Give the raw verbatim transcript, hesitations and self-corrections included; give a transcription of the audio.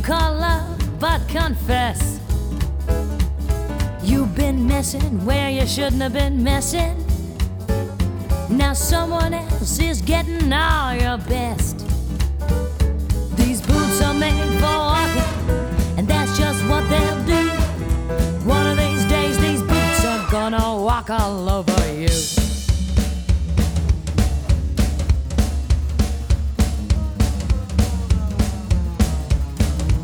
call love, but confess you've been messing where you shouldn't have been messing. Now someone else is getting all your best. These boots are made for walking, and that's just what they'll do. One of these days these boots are gonna walk all over